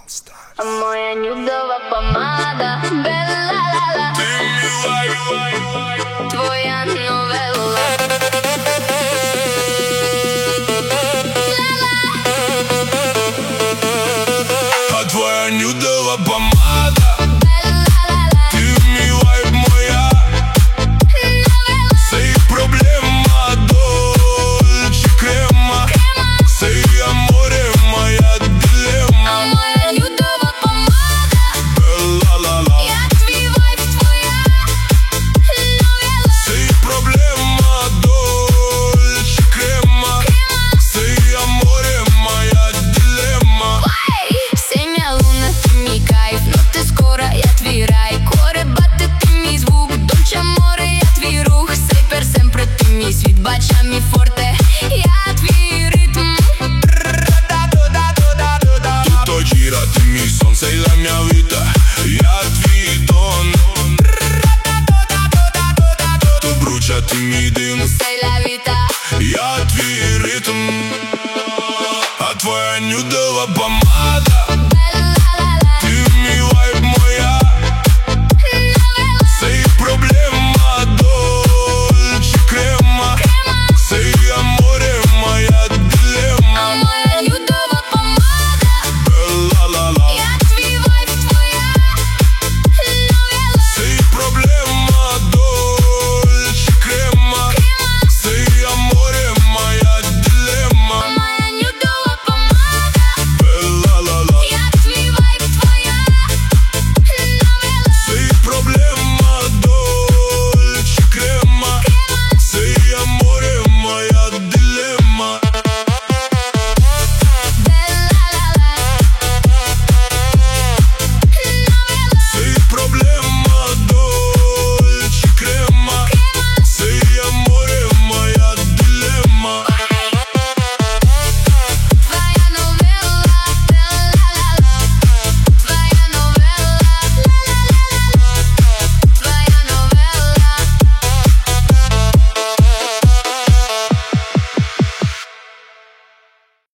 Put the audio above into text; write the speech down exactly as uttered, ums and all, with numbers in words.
Моя нюдова помада, белла-ла-ла, твоя новелла. А твоя нюдова помада, ты мій вайб, моя новелла. Sei проблема, дольче крема, sei amore, моя дилемма. Моя нюдова помада, Белла-ла-ла, я твій вайб, твоя новелла. sei проблема, дольче крема, sei amore, моя дилемма. Синя луна, ти мій кайф, ну ти скоро, я твій рай. Коребати, ти мій звук, дольче море, я твій рух. Сей пер семпре, ти мій світ, бача мі форте, я твій ритм. Tutto gira, ti mi son, sei la mia vita, я твій тон. Tu bruciati mi дим, Sei la vita, я твій ритм. А твоя нюдова помада,